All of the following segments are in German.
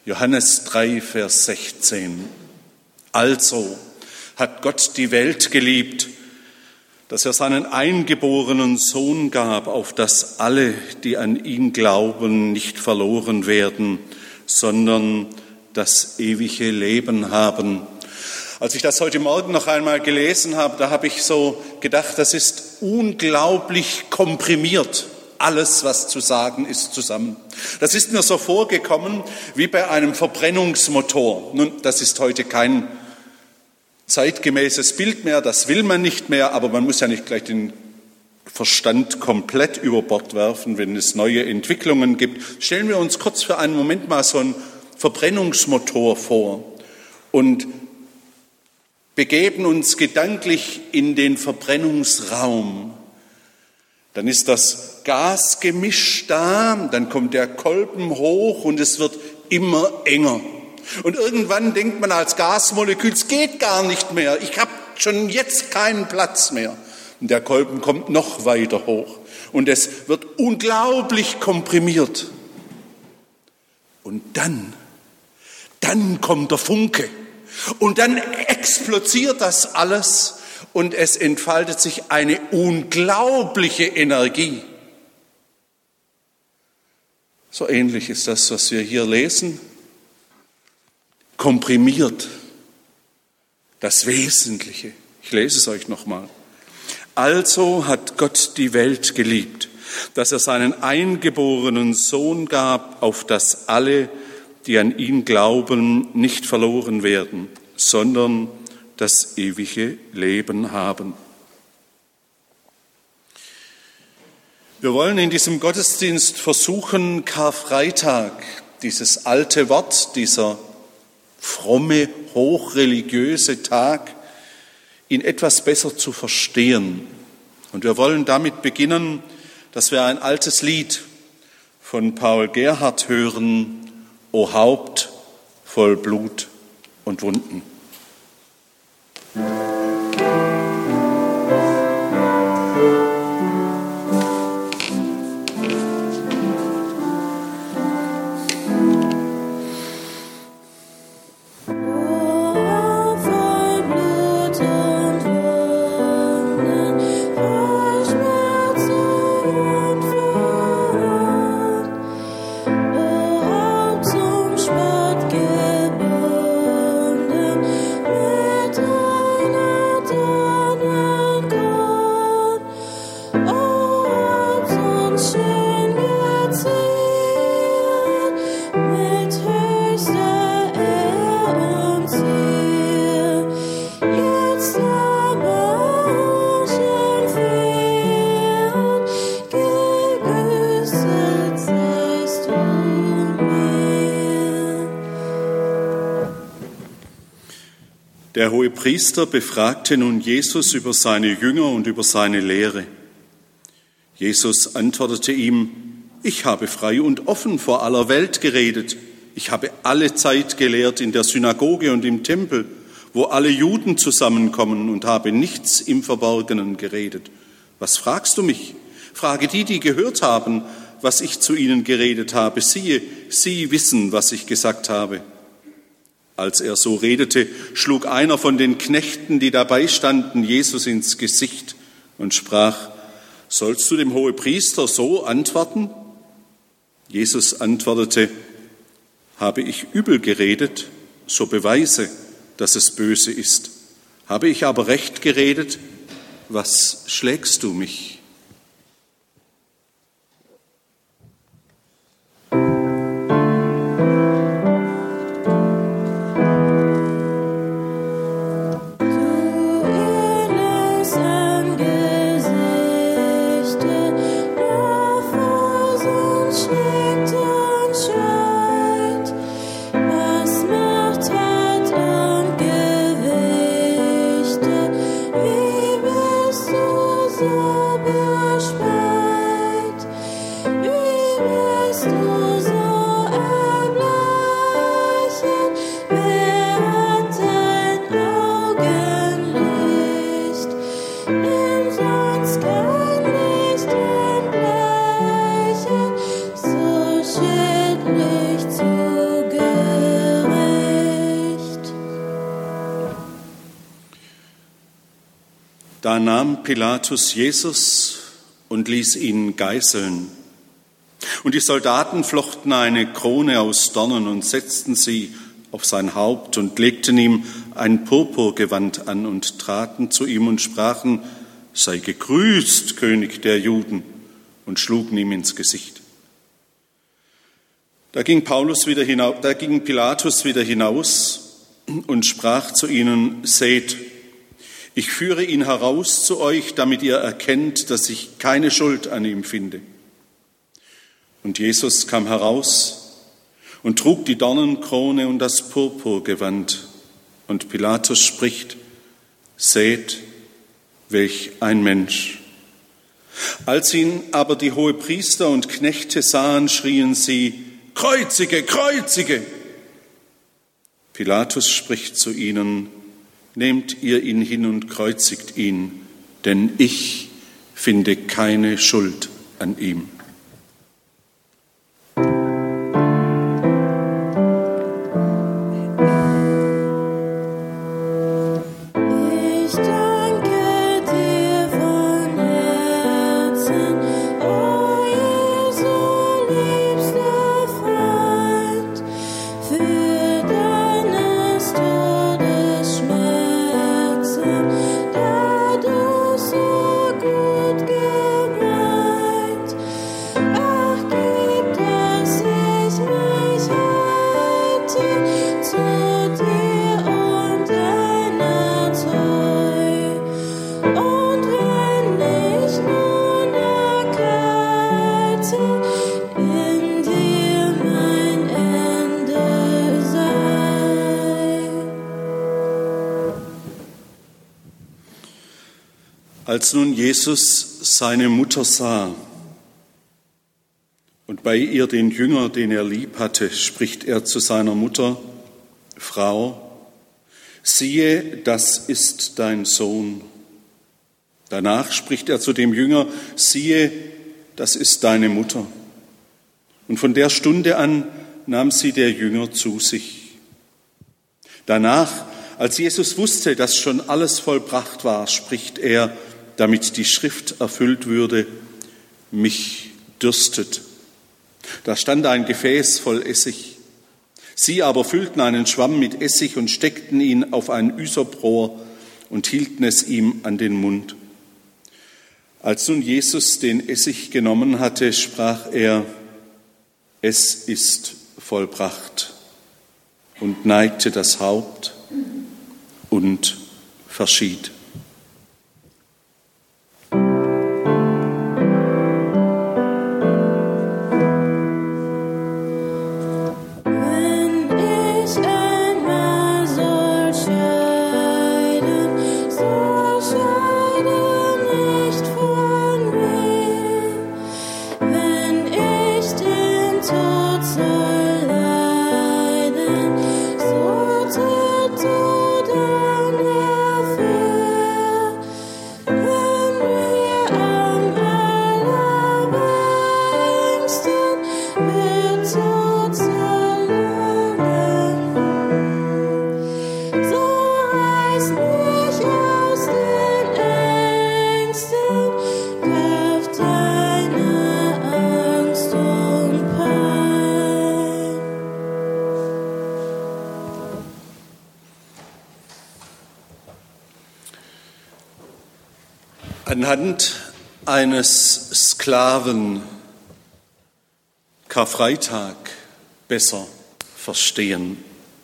Johannes 3, Vers 16. Also hat Gott die Welt geliebt, dass er seinen eingeborenen Sohn gab, auf dass alle, die an ihn glauben, nicht verloren werden, sondern das ewige Leben haben. Als ich das heute Morgen noch einmal gelesen habe, da habe ich so gedacht, das ist unglaublich komprimiert. Alles, was zu sagen ist, zusammen. Das ist mir so vorgekommen wie bei einem Verbrennungsmotor. Nun, das ist heute kein zeitgemäßes Bild mehr, das will man nicht mehr, aber man muss ja nicht gleich den Verstand komplett über Bord werfen, wenn es neue Entwicklungen gibt. Stellen wir uns kurz für einen Moment mal so einen Verbrennungsmotor vor und begeben uns gedanklich in den Verbrennungsraum. Dann ist das Gasgemisch da, dann kommt der Kolben hoch und es wird immer enger. Und irgendwann denkt man als Gasmolekül, es geht gar nicht mehr, ich habe schon jetzt keinen Platz mehr. Und der Kolben kommt noch weiter hoch und es wird unglaublich komprimiert. Und dann kommt der Funke und dann explodiert das alles und es entfaltet sich eine unglaubliche Energie. So ähnlich ist das, was wir hier lesen. Komprimiert das Wesentliche. Ich lese es euch nochmal. Also hat Gott die Welt geliebt, dass er seinen eingeborenen Sohn gab, auf dass alle, die an ihn glauben, nicht verloren werden, sondern das ewige Leben haben. Wir wollen in diesem Gottesdienst versuchen, Karfreitag, dieses alte Wort, dieser fromme, hochreligiöse Tag, ihn etwas besser zu verstehen. Und wir wollen damit beginnen, dass wir ein altes Lied von Paul Gerhardt hören, O Haupt voll Blut und Wunden. Der Hohepriester befragte nun Jesus über seine Jünger und über seine Lehre. Jesus antwortete ihm, ich habe frei und offen vor aller Welt geredet. Ich habe alle Zeit gelehrt in der Synagoge und im Tempel, wo alle Juden zusammenkommen und habe nichts im Verborgenen geredet. Was fragst du mich? Frage die, die gehört haben, was ich zu ihnen geredet habe. Siehe, sie wissen, was ich gesagt habe. Als er so redete, schlug einer von den Knechten, die dabei standen, Jesus ins Gesicht und sprach, sollst du dem Hohepriester so antworten? Jesus antwortete, habe ich übel geredet, so beweise, dass es böse ist. Habe ich aber recht geredet, was schlägst du mich? So Da nahm Pilatus Jesus und ließ ihn geißeln. Und die Soldaten flochten eine Krone aus Dornen und setzten sie auf sein Haupt und legten ihm ein Purpurgewand an und traten zu ihm und sprachen: Sei gegrüßt, König der Juden, und schlugen ihm ins Gesicht. Da ging Pilatus wieder hinaus und sprach zu ihnen: Seht, ich führe ihn heraus zu euch, damit ihr erkennt, dass ich keine Schuld an ihm finde. Und Jesus kam heraus und trug die Dornenkrone und das Purpurgewand. Und Pilatus spricht: Seht, welch ein Mensch. Als ihn aber die Hohepriester und Knechte sahen, schrien sie: Kreuzige, kreuzige! Pilatus spricht zu ihnen: Nehmt ihr ihn hin und kreuzigt ihn, denn ich finde keine Schuld an ihm. Als nun Jesus seine Mutter sah und bei ihr den Jünger, den er lieb hatte, spricht er zu seiner Mutter: Frau, siehe, das ist dein Sohn. Danach spricht er zu dem Jünger: Siehe, das ist deine Mutter. Und von der Stunde an nahm sie der Jünger zu sich. Danach, als Jesus wusste, dass schon alles vollbracht war, spricht er, damit die Schrift erfüllt würde: Mich dürstet. Da stand ein Gefäß voll Essig. Sie aber füllten einen Schwamm mit Essig und steckten ihn auf ein Üsoprohr und hielten es ihm an den Mund. Als nun Jesus den Essig genommen hatte, sprach er: Es ist vollbracht, und neigte das Haupt und verschied. Anhand eines Sklaven Karfreitag besser verstehen.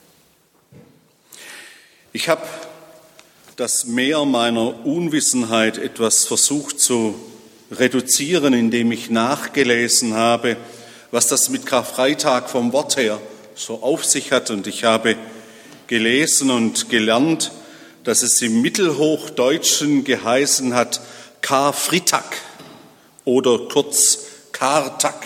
Ich habe das Meer meiner Unwissenheit etwas versucht zu reduzieren, indem ich nachgelesen habe, was das mit Karfreitag vom Wort her so auf sich hat. Und ich habe gelesen und gelernt, dass es im Mittelhochdeutschen geheißen hat Karfreitag oder kurz Kartag.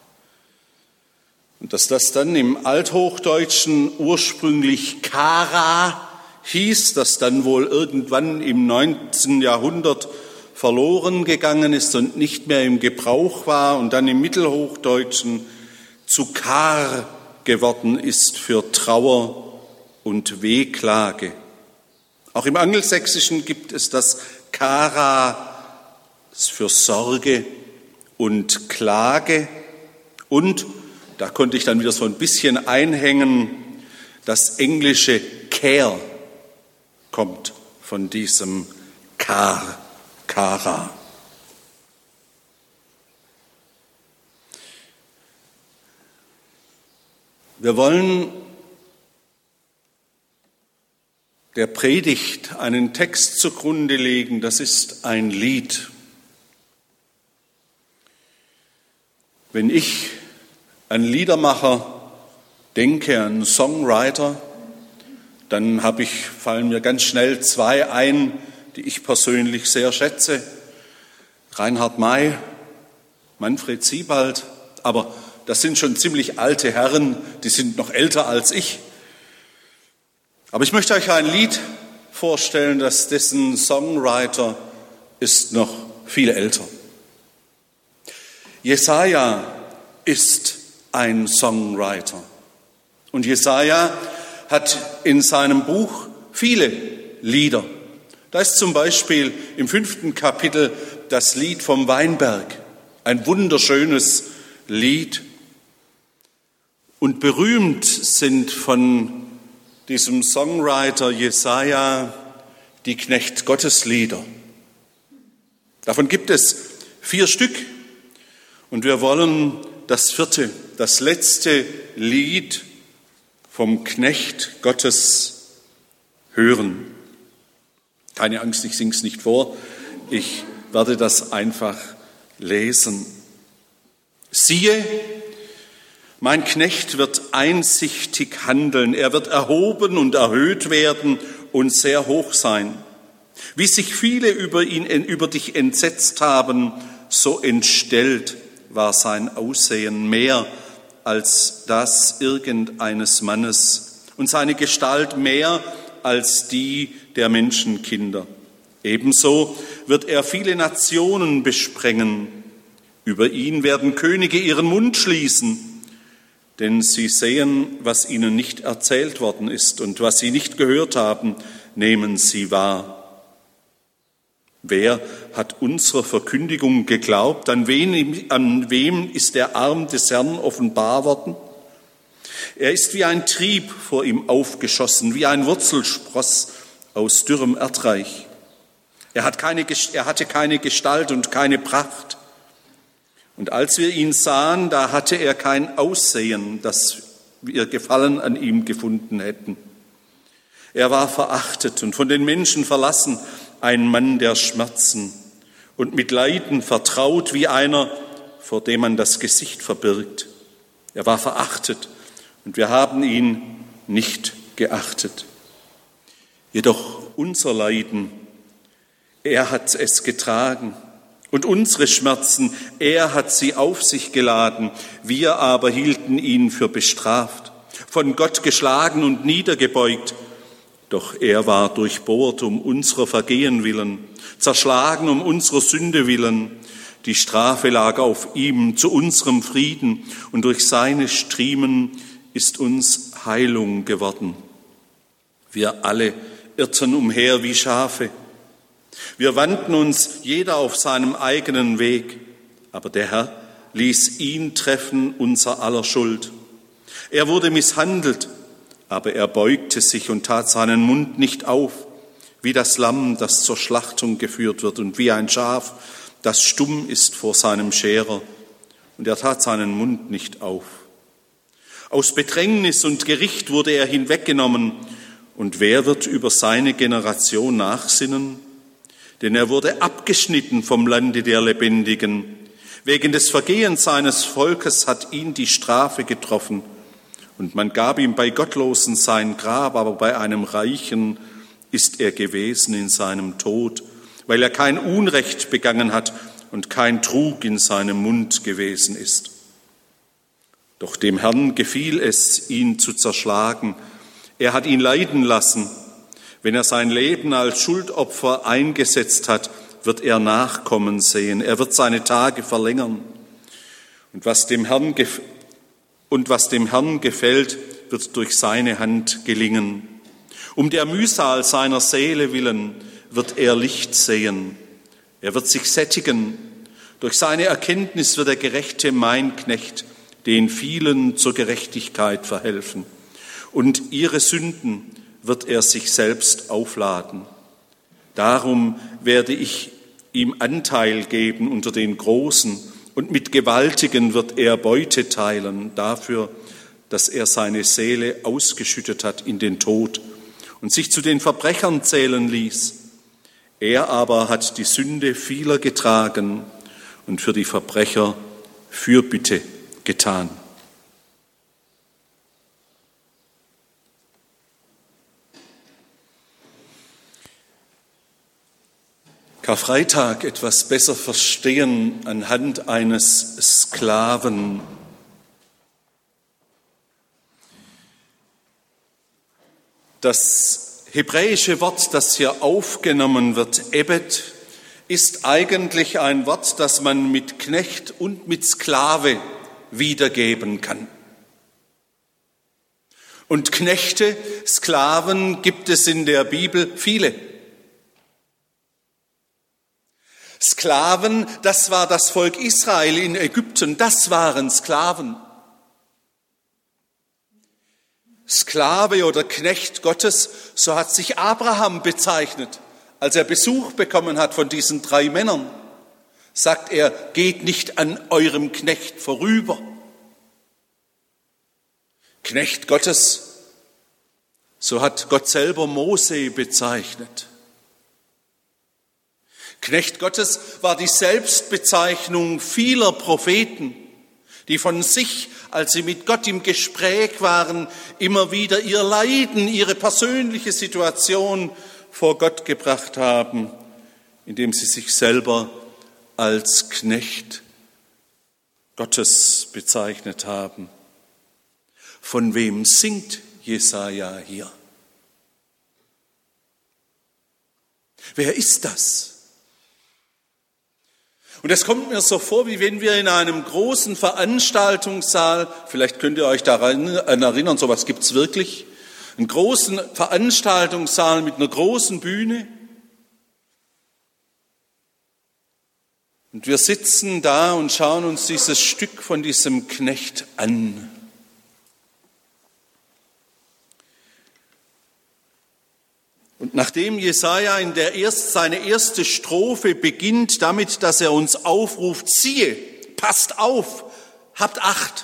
Und dass das dann im Althochdeutschen ursprünglich Kara hieß, das dann wohl irgendwann im 19. Jahrhundert verloren gegangen ist und nicht mehr im Gebrauch war und dann im Mittelhochdeutschen zu Kar geworden ist für Trauer und Wehklage. Auch im Angelsächsischen gibt es das Kara ist für Sorge und Klage. Und, da konnte ich dann wieder so ein bisschen einhängen, das englische care kommt von diesem Kara. Wir wollen der Predigt einen Text zugrunde legen, das ist ein Lied. Wenn ich an Liedermacher denke, an Songwriter, dann fallen mir ganz schnell zwei ein, die ich persönlich sehr schätze. Reinhard May, Manfred Siebald, aber das sind schon ziemlich alte Herren, die sind noch älter als ich. Aber ich möchte euch ein Lied vorstellen, dessen Songwriter ist noch viel älter. Jesaja ist ein Songwriter. Und Jesaja hat in seinem Buch viele Lieder. Da ist zum Beispiel im 5. Kapitel das Lied vom Weinberg. Ein wunderschönes Lied. Und berühmt sind von diesem Songwriter Jesaja die Knecht-Gottes-Lieder. Davon gibt es 4 Stück. Und wir wollen das 4., das letzte Lied vom Knecht Gottes hören. Keine Angst, ich singe es nicht vor. Ich werde das einfach lesen. Siehe, mein Knecht wird einsichtig handeln. Er wird erhoben und erhöht werden und sehr hoch sein. Wie sich viele über dich entsetzt haben, so entstellt war sein Aussehen mehr als das irgendeines Mannes und seine Gestalt mehr als die der Menschenkinder. Ebenso wird er viele Nationen besprengen. Über ihn werden Könige ihren Mund schließen, denn sie sehen, was ihnen nicht erzählt worden ist, und was sie nicht gehört haben, nehmen sie wahr. Wer hat unserer Verkündigung geglaubt? An wem ist der Arm des Herrn offenbar worden? Er ist wie ein Trieb vor ihm aufgeschossen, wie ein Wurzelspross aus dürrem Erdreich. Er hatte keine Gestalt und keine Pracht. Und als wir ihn sahen, da hatte er kein Aussehen, dass wir Gefallen an ihm gefunden hätten. Er war verachtet und von den Menschen verlassen, ein Mann der Schmerzen und mit Leiden vertraut wie einer, vor dem man das Gesicht verbirgt. Er war verachtet und wir haben ihn nicht geachtet. Jedoch unser Leiden, er hat es getragen. Und unsere Schmerzen, er hat sie auf sich geladen. Wir aber hielten ihn für bestraft, von Gott geschlagen und niedergebeugt. Doch er war durchbohrt um unserer Vergehen willen, zerschlagen um unserer Sünde willen. Die Strafe lag auf ihm zu unserem Frieden, und durch seine Striemen ist uns Heilung geworden. Wir alle irrten umher wie Schafe. Wir wandten uns jeder auf seinem eigenen Weg, aber der Herr ließ ihn treffen, unser aller Schuld. Er wurde misshandelt, aber er beugte sich und tat seinen Mund nicht auf, wie das Lamm, das zur Schlachtung geführt wird, und wie ein Schaf, das stumm ist vor seinem Scherer, und er tat seinen Mund nicht auf. Aus Bedrängnis und Gericht wurde er hinweggenommen, und wer wird über seine Generation nachsinnen? Denn er wurde abgeschnitten vom Lande der Lebendigen. Wegen des Vergehens seines Volkes hat ihn die Strafe getroffen. Und man gab ihm bei Gottlosen sein Grab, aber bei einem Reichen ist er gewesen in seinem Tod, weil er kein Unrecht begangen hat und kein Trug in seinem Mund gewesen ist. Doch dem Herrn gefiel es, ihn zu zerschlagen. Er hat ihn leiden lassen. Wenn er sein Leben als Schuldopfer eingesetzt hat, wird er Nachkommen sehen. Er wird seine Tage verlängern. Und was dem Herrn gefällt, wird durch seine Hand gelingen. Um der Mühsal seiner Seele willen wird er Licht sehen. Er wird sich sättigen. Durch seine Erkenntnis wird der Gerechte mein Knecht, den vielen zur Gerechtigkeit verhelfen. Und ihre Sünden wird er sich selbst aufladen. Darum werde ich ihm Anteil geben unter den Großen, und mit Gewaltigen wird er Beute teilen, dafür, dass er seine Seele ausgeschüttet hat in den Tod und sich zu den Verbrechern zählen ließ. Er aber hat die Sünde vieler getragen und für die Verbrecher Fürbitte getan. Karfreitag etwas besser verstehen anhand eines Sklaven. Das hebräische Wort, das hier aufgenommen wird, Ebed, ist eigentlich ein Wort, das man mit Knecht und mit Sklave wiedergeben kann. Und Knechte, Sklaven gibt es in der Bibel viele. Sklaven, das war das Volk Israel in Ägypten, das waren Sklaven. Sklave oder Knecht Gottes, so hat sich Abraham bezeichnet, als er Besuch bekommen hat von diesen 3 Männern. Sagt er, geht nicht an eurem Knecht vorüber. Knecht Gottes, so hat Gott selber Mose bezeichnet. Knecht Gottes war die Selbstbezeichnung vieler Propheten, die von sich, als sie mit Gott im Gespräch waren, immer wieder ihr Leiden, ihre persönliche Situation vor Gott gebracht haben, indem sie sich selber als Knecht Gottes bezeichnet haben. Von wem singt Jesaja hier? Wer ist das? Und es kommt mir so vor, wie wenn wir in einem großen Veranstaltungssaal, vielleicht könnt ihr euch daran erinnern, sowas gibt's wirklich, einen großen Veranstaltungssaal mit einer großen Bühne. Und wir sitzen da und schauen uns dieses Stück von diesem Knecht an. Und nachdem Jesaja seine erste Strophe beginnt damit, dass er uns aufruft, siehe, passt auf, habt Acht,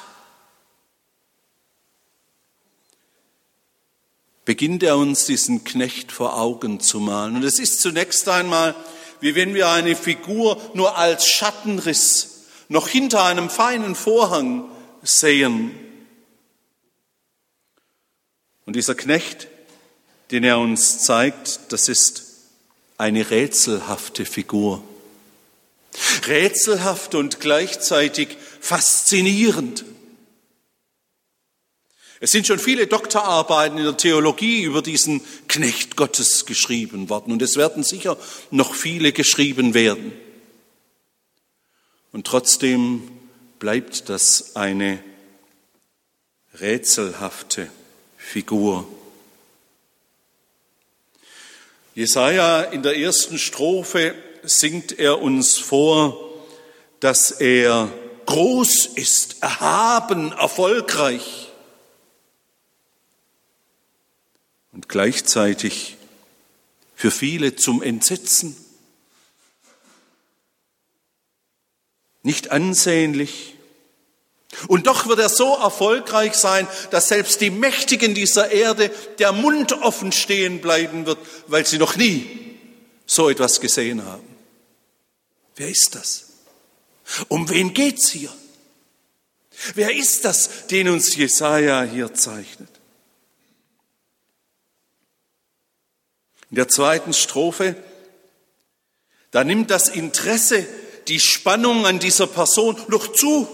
beginnt er uns diesen Knecht vor Augen zu malen. Und es ist zunächst einmal, wie wenn wir eine Figur nur als Schattenriss noch hinter einem feinen Vorhang sehen. Und dieser Knecht, den er uns zeigt, das ist eine rätselhafte Figur. Rätselhaft und gleichzeitig faszinierend. Es sind schon viele Doktorarbeiten in der Theologie über diesen Knecht Gottes geschrieben worden und es werden sicher noch viele geschrieben werden. Und trotzdem bleibt das eine rätselhafte Figur. Jesaja in der ersten Strophe singt er uns vor, dass er groß ist, erhaben, erfolgreich und gleichzeitig für viele zum Entsetzen, nicht ansehnlich. Und doch wird er so erfolgreich sein, dass selbst die Mächtigen dieser Erde der Mund offen stehen bleiben wird, weil sie noch nie so etwas gesehen haben. Wer ist das? Um wen geht's hier? Wer ist das, den uns Jesaja hier zeichnet? In der zweiten Strophe, da nimmt das Interesse, die Spannung an dieser Person noch zu.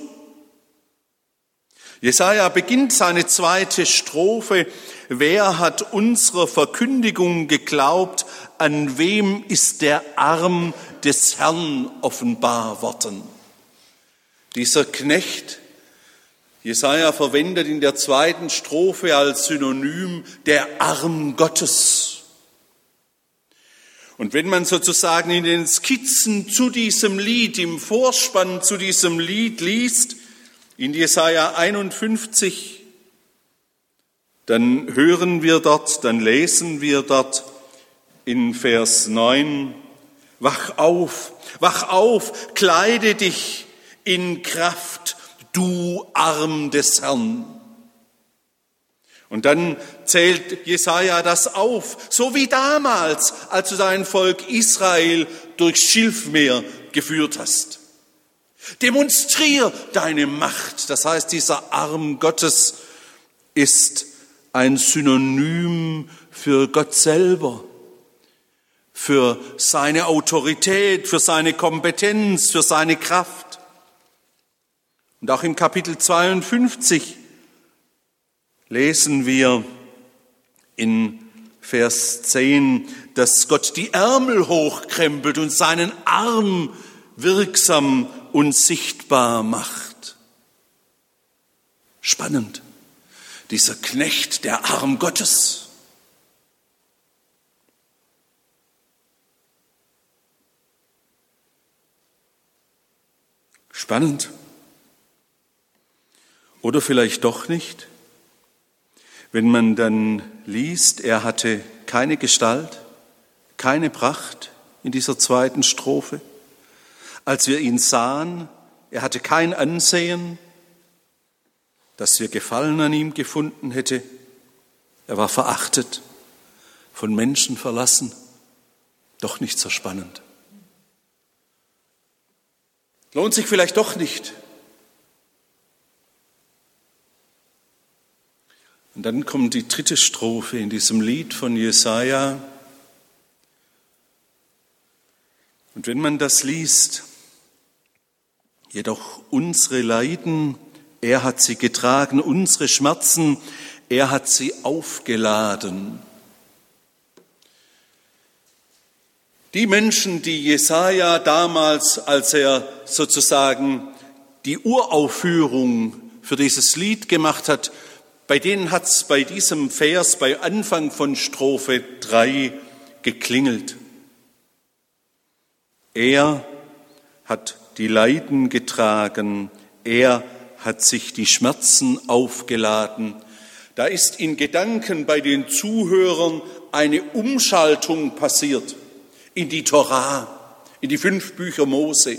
Jesaja beginnt seine zweite Strophe. Wer hat unserer Verkündigung geglaubt? An wem ist der Arm des Herrn offenbar worden? Dieser Knecht, Jesaja verwendet in der zweiten Strophe als Synonym der Arm Gottes. Und wenn man sozusagen in den Skizzen zu diesem Lied, im Vorspann zu diesem Lied liest, in Jesaja 51, dann lesen wir dort in Vers 9, wach auf, kleide dich in Kraft, du Arm des Herrn. Und dann zählt Jesaja das auf, so wie damals, als du dein Volk Israel durchs Schilfmeer geführt hast. Demonstrier deine Macht. Das heißt, dieser Arm Gottes ist ein Synonym für Gott selber, für seine Autorität, für seine Kompetenz, für seine Kraft. Und auch im Kapitel 52 lesen wir in Vers 10, dass Gott die Ärmel hochkrempelt und seinen Arm wirksam und sichtbar macht. Spannend, dieser Knecht, der Arm Gottes. Spannend. Oder vielleicht doch nicht? Wenn man dann liest, er hatte keine Gestalt, keine Pracht in dieser zweiten Strophe. Als wir ihn sahen, er hatte kein Ansehen, dass wir Gefallen an ihm gefunden hätte. Er war verachtet, von Menschen verlassen, doch nicht so spannend. Lohnt sich vielleicht doch nicht. Und dann kommt die dritte Strophe in diesem Lied von Jesaja. Und wenn man das liest, jedoch unsere Leiden, er hat sie getragen, unsere Schmerzen, er hat sie aufgeladen. Die Menschen, die Jesaja damals, als er sozusagen die Uraufführung für dieses Lied gemacht hat, bei denen hat es bei diesem Vers, bei Anfang von Strophe 3 geklingelt. Er hat die Leiden getragen, er hat sich die Schmerzen aufgeladen. Da ist in Gedanken bei den Zuhörern eine Umschaltung passiert in die Torah, in die 5 Bücher Mose.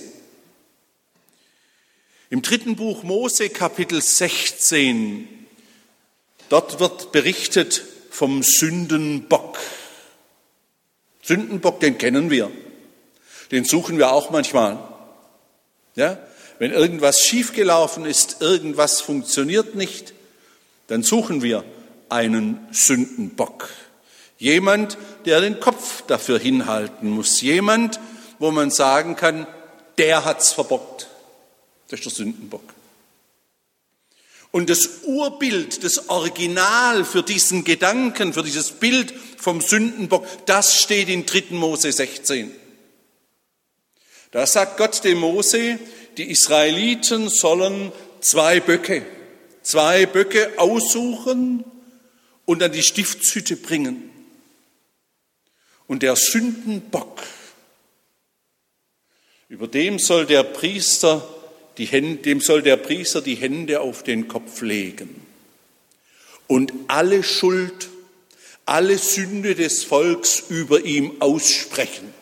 Im 3. Buch Mose, Kapitel 16, dort wird berichtet vom Sündenbock. Sündenbock, den kennen wir. Den suchen wir auch manchmal. Ja? Wenn irgendwas schiefgelaufen ist, irgendwas funktioniert nicht, dann suchen wir einen Sündenbock. Jemand, der den Kopf dafür hinhalten muss. Jemand, wo man sagen kann, der hat's verbockt. Das ist der Sündenbock. Und das Urbild, das Original für diesen Gedanken, für dieses Bild vom Sündenbock, das steht in 3. Mose 16. Da sagt Gott dem Mose, die Israeliten sollen 2 Böcke aussuchen und an die Stiftshütte bringen. Und der Sündenbock, dem soll der Priester die Hände auf den Kopf legen und alle Schuld, alle Sünde des Volks über ihm aussprechen.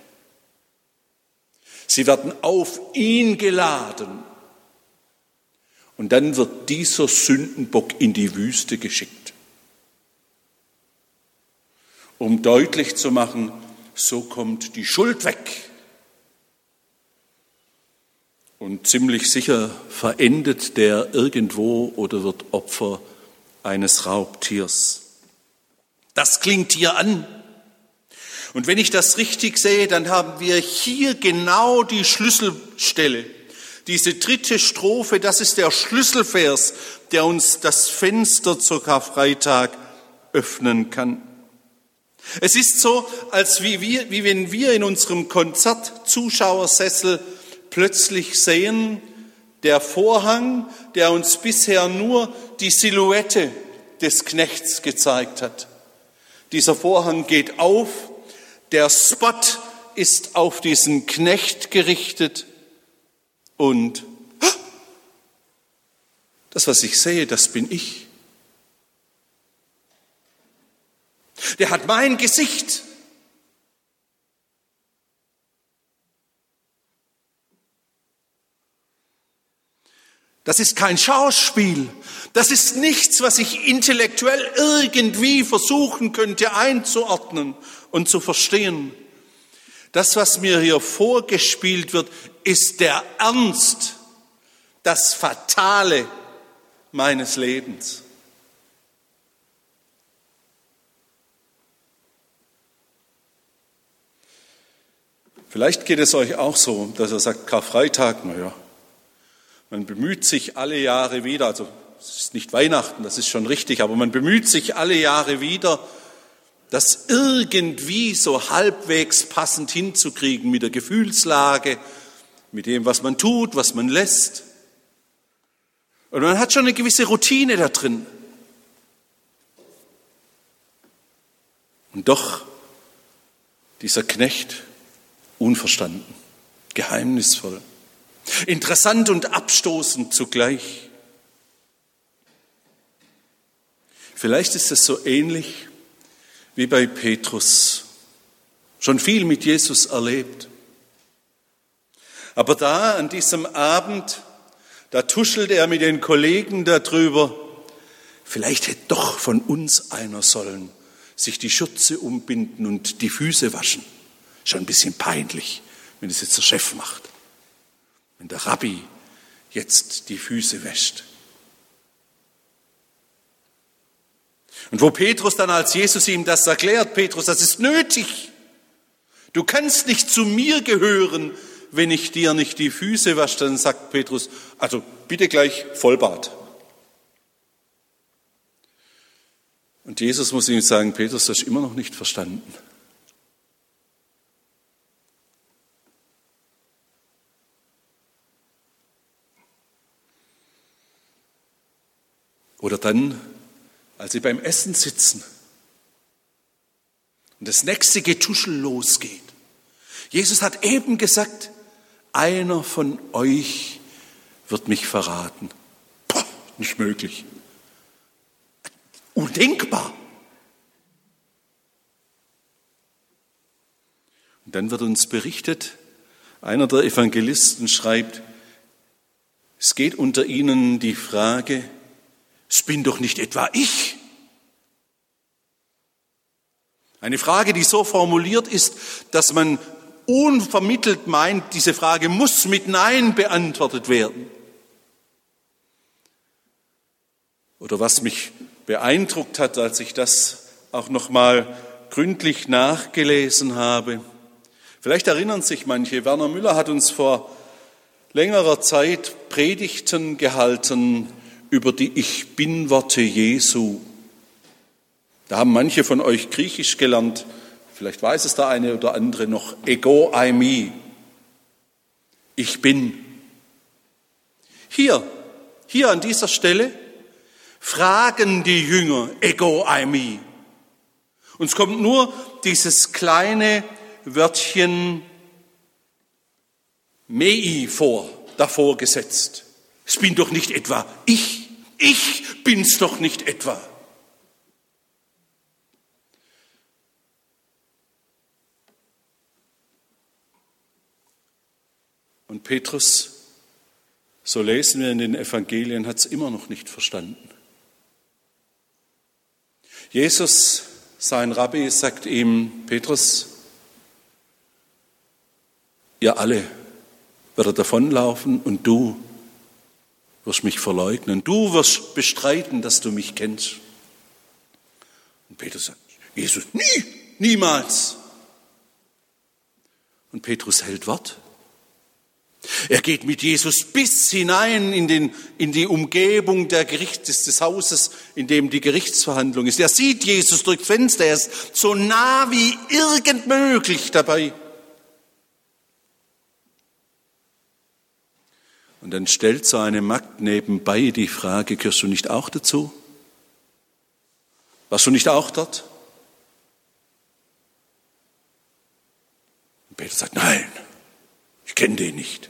Sie werden auf ihn geladen und dann wird dieser Sündenbock in die Wüste geschickt, um deutlich zu machen, so kommt die Schuld weg. Und ziemlich sicher verendet der irgendwo oder wird Opfer eines Raubtiers. Das klingt hier an. Und wenn ich das richtig sehe, dann haben wir hier genau die Schlüsselstelle. Diese 3. Strophe, das ist der Schlüsselvers, der uns das Fenster zur Karfreitag öffnen kann. Es ist so, als wie wenn wir in unserem Konzertzuschauersessel plötzlich sehen, der Vorhang, der uns bisher nur die Silhouette des Knechts gezeigt hat. Dieser Vorhang geht auf, der Spot ist auf diesen Knecht gerichtet und das, was ich sehe, das bin ich. Der hat mein Gesicht. Das ist kein Schauspiel. Das ist nichts, was ich intellektuell irgendwie versuchen könnte einzuordnen und zu verstehen. Das, was mir hier vorgespielt wird, ist der Ernst, das Fatale meines Lebens. Vielleicht geht es euch auch so, dass ihr sagt, Karfreitag, naja, man bemüht sich alle Jahre wieder, also es ist nicht Weihnachten, das ist schon richtig, aber man bemüht sich alle Jahre wieder, das irgendwie so halbwegs passend hinzukriegen mit der Gefühlslage, mit dem, was man tut, was man lässt. Und man hat schon eine gewisse Routine da drin. Und doch, dieser Knecht, unverstanden, geheimnisvoll, interessant und abstoßend zugleich. Vielleicht ist es so ähnlich wie bei Petrus. Schon viel mit Jesus erlebt. Aber da, an diesem Abend, da tuschelt er mit den Kollegen darüber, vielleicht hätte doch von uns einer sollen sich die Schürze umbinden und die Füße waschen. Schon ein bisschen peinlich, wenn es jetzt der Chef macht. Wenn der Rabbi jetzt die Füße wäscht. Und wo Petrus dann, als Jesus ihm das erklärt, Petrus, das ist nötig. Du kannst nicht zu mir gehören, wenn ich dir nicht die Füße wasche. Dann sagt Petrus, also bitte gleich Vollbart. Und Jesus muss ihm sagen, Petrus, das hast du immer noch nicht verstanden. Oder dann, als sie beim Essen sitzen und das nächste Getuschel losgeht. Jesus hat eben gesagt, einer von euch wird mich verraten. Boah, nicht möglich. Undenkbar. Und dann wird uns berichtet, einer der Evangelisten schreibt, es geht unter ihnen die Frage, es bin doch nicht etwa ich. Eine Frage, die so formuliert ist, dass man unvermittelt meint, diese Frage muss mit Nein beantwortet werden. Oder was mich beeindruckt hat, als ich das auch noch mal gründlich nachgelesen habe. Vielleicht erinnern sich manche, Werner Müller hat uns vor längerer Zeit Predigten gehalten über die Ich-Bin-Worte Jesu. Da haben manche von euch Griechisch gelernt. Vielleicht weiß es der eine oder andere noch. Ego eimi. Ich bin. Hier an dieser Stelle fragen die Jünger Ego eimi. Uns kommt nur dieses kleine Wörtchen mei davor gesetzt. Es bin doch nicht etwa ich bin's doch nicht etwa. Und Petrus, so lesen wir in den Evangelien, hat es immer noch nicht verstanden. Jesus, sein Rabbi, sagt ihm, Petrus, ihr alle werdet davonlaufen und du wirst mich verleugnen. Du wirst bestreiten, dass du mich kennst. Und Petrus sagt, Jesus, niemals. Und Petrus hält Wort. Er geht mit Jesus bis hinein in die Umgebung des Hauses, in dem die Gerichtsverhandlung ist. Er sieht Jesus durchs Fenster, er ist so nah wie irgend möglich dabei. Und dann stellt so eine Magd nebenbei die Frage, gehörst du nicht auch dazu? Warst du nicht auch dort? Und kenne den nicht.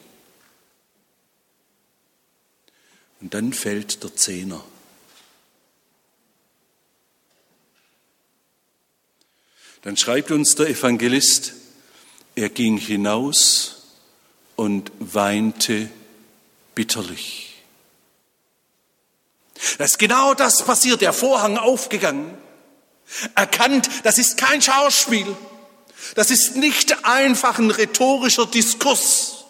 Und dann fällt der Zehner. Dann schreibt uns der Evangelist, er ging hinaus und weinte bitterlich. Das ist genau das passiert, der Vorhang aufgegangen. Erkannt, das ist kein Schauspiel. Das ist nicht einfach ein rhetorischer Diskurs,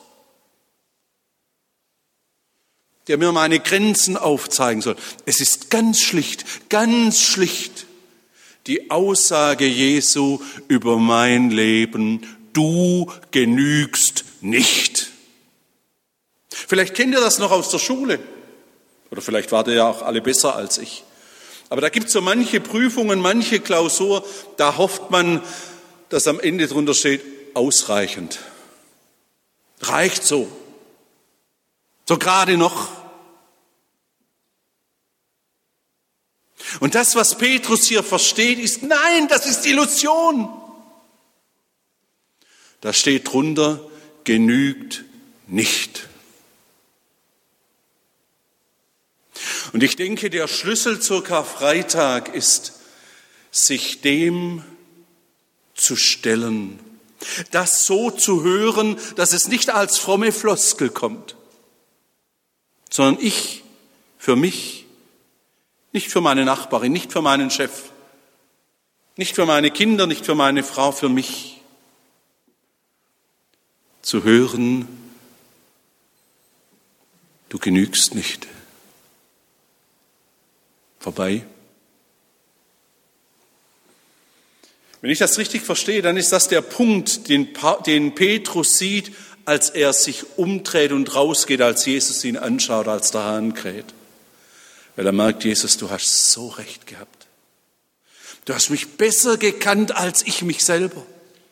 der mir meine Grenzen aufzeigen soll. Es ist ganz schlicht die Aussage Jesu über mein Leben: Du genügst nicht. Vielleicht kennt ihr das noch aus der Schule. Oder vielleicht wart ihr ja auch alle besser als ich. Aber da gibt es so manche Prüfungen, manche Klausur, da hofft man, dass am Ende drunter steht, ausreichend. Reicht so. So gerade noch. Und das, was Petrus hier versteht, ist, nein, das ist Illusion. Da steht drunter, genügt nicht. Und ich denke, der Schlüssel zur Karfreitag ist, sich dem zu stellen, das so zu hören, dass es nicht als fromme Floskel kommt, sondern ich, für mich, nicht für meine Nachbarin, nicht für meinen Chef, nicht für meine Kinder, nicht für meine Frau, für mich, zu hören, du genügst nicht. Vorbei. Wenn ich das richtig verstehe, dann ist das der Punkt, den Petrus sieht, als er sich umdreht und rausgeht, als Jesus ihn anschaut, als der Hahn kräht. Weil er merkt, Jesus, du hast so recht gehabt. Du hast mich besser gekannt als ich mich selber.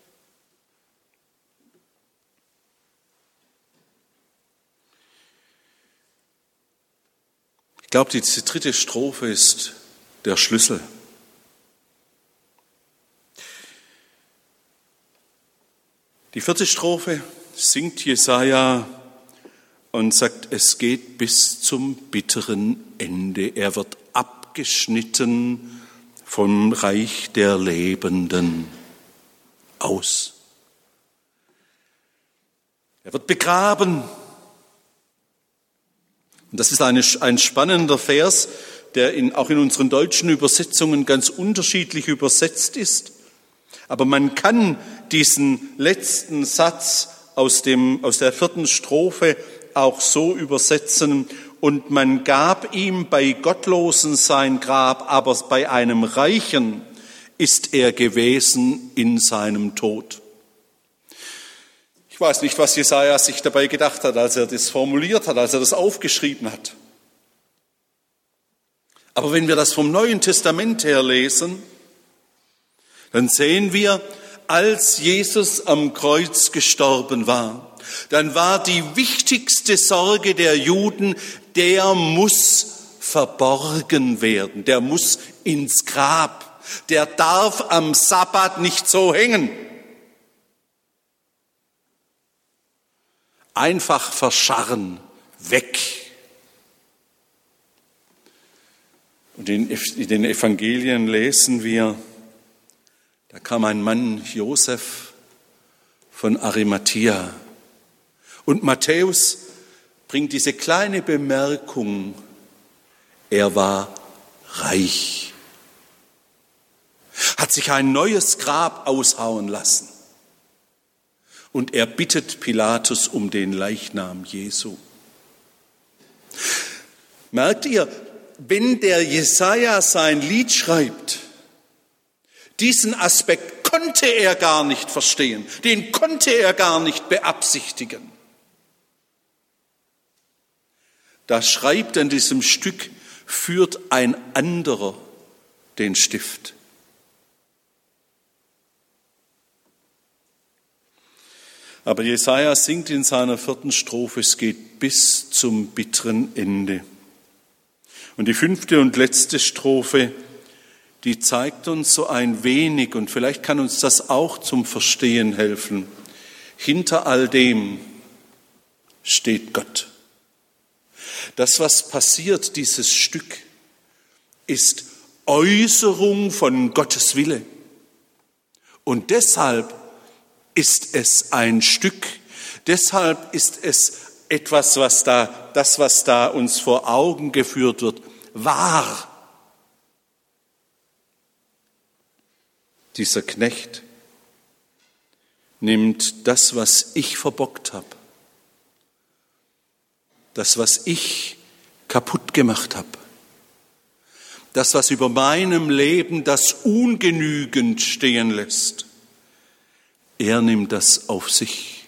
Ich glaube, diese dritte Strophe ist der Schlüssel. Die vierte Strophe singt Jesaja und sagt, es geht bis zum bitteren Ende. Er wird abgeschnitten vom Reich der Lebenden aus. Er wird begraben. Und das ist ein spannender Vers, der auch in unseren deutschen Übersetzungen ganz unterschiedlich übersetzt ist. Aber man kann diesen letzten Satz aus der vierten Strophe auch so übersetzen: Und man gab ihm bei Gottlosen sein Grab, aber bei einem Reichen ist er gewesen in seinem Tod. Ich weiß nicht, was Jesaja sich dabei gedacht hat, als er das formuliert hat, als er das aufgeschrieben hat. Aber wenn wir das vom Neuen Testament her lesen, dann sehen wir, als Jesus am Kreuz gestorben war, dann war die wichtigste Sorge der Juden, der muss verborgen werden, der muss ins Grab, der darf am Sabbat nicht so hängen. Einfach verscharren, weg. Und in den Evangelien lesen wir, da kam ein Mann, Josef von Arimathea. Und Matthäus bringt diese kleine Bemerkung, er war reich, hat sich ein neues Grab aushauen lassen. Und er bittet Pilatus um den Leichnam Jesu. Merkt ihr, wenn der Jesaja sein Lied schreibt, diesen Aspekt konnte er gar nicht verstehen, den konnte er gar nicht beabsichtigen. Da schreibt an diesem Stück, führt ein anderer den Stift. Aber Jesaja singt in seiner vierten Strophe, es geht bis zum bitteren Ende. Und die fünfte und letzte Strophe, die zeigt uns so ein wenig, und vielleicht kann uns das auch zum Verstehen helfen. Hinter all dem, steht Gott. Das, was passiert, dieses Stück, ist Äußerung von Gottes Wille. Und deshalb ist es ein Stück, deshalb ist es etwas, was da uns vor Augen geführt wird, wahr. Dieser Knecht nimmt das, was ich verbockt habe, das, was ich kaputt gemacht habe, das, was über meinem Leben das ungenügend stehen lässt, er nimmt das auf sich.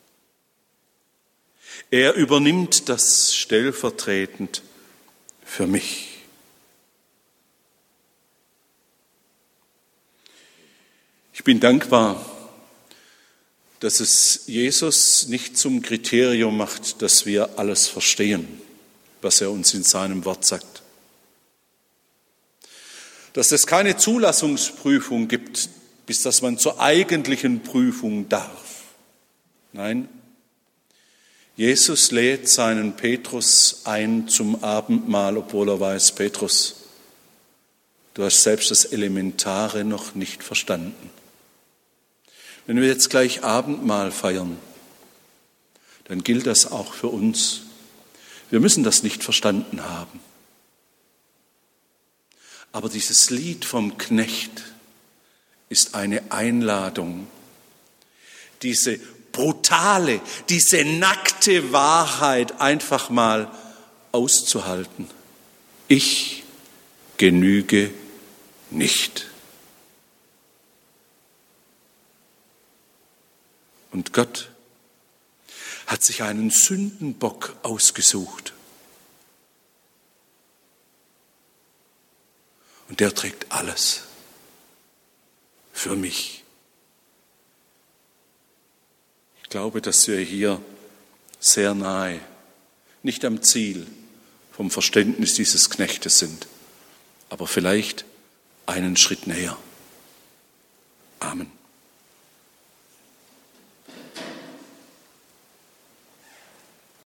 Er übernimmt das stellvertretend für mich. Ich bin dankbar, dass es Jesus nicht zum Kriterium macht, dass wir alles verstehen, was er uns in seinem Wort sagt. Dass es keine Zulassungsprüfung gibt, bis dass man zur eigentlichen Prüfung darf. Nein, Jesus lädt seinen Petrus ein zum Abendmahl, obwohl er weiß, Petrus, du hast selbst das Elementare noch nicht verstanden. Wenn wir jetzt gleich Abendmahl feiern, dann gilt das auch für uns. Wir müssen das nicht verstanden haben. Aber dieses Lied vom Knecht ist eine Einladung, diese brutale, diese nackte Wahrheit einfach mal auszuhalten. Ich genüge nicht. Und Gott hat sich einen Sündenbock ausgesucht. Und der trägt alles für mich. Ich glaube, dass wir hier sehr nahe, nicht am Ziel vom Verständnis dieses Knechtes sind, aber vielleicht einen Schritt näher.